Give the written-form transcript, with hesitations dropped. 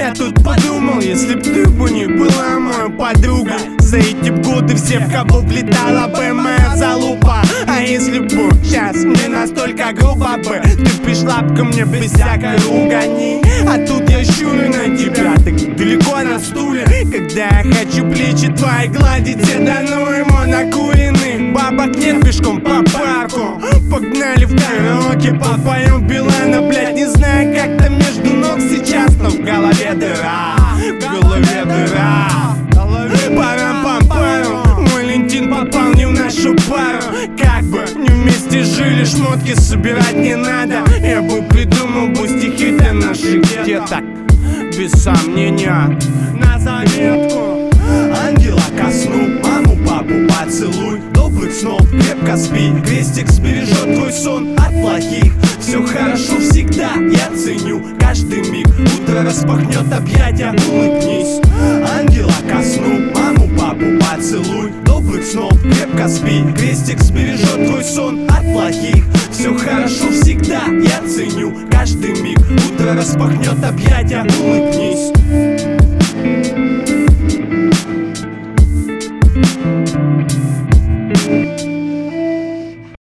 Я тут подумал, если б ты бы не была моей подругой, за эти годы все, в кого влетала бы моя залупа. А если бы сейчас не настолько грубо бы, ты пришла б ко мне без всякой ругани. А тут я щурю на тебя, так далеко на стуле, когда я хочу плечи твои гладить. Все до ему накуренных бабок нет, пешком по парку погнали в караоке, попоем Билана, блядь, не знаю, как там между ног сейчас, но в голове дыра, в голове дыра. Парам-пам-пару, мой Лентин попал не в нашу пару. Как бы не вместе жили, шмотки собирать не надо. Я бы придумал бы стихи для наших деток, без сомнения, на заметку. Ангела ко сну, маму, папу поцелуй. Добрых снов, крепко спи, крестик сбережет твой сон от плохих. Все хорошо всегда, я ценю каждый миг. Утро распахнет объятия, улыбнись. Ангела ко сну, маму, папу поцелуй. Добрых снов, крепко спи, крестик сбережет твой сон от плохих. Все хорошо всегда, я ценю каждый миг. Утро распахнет объятия, улыбнись.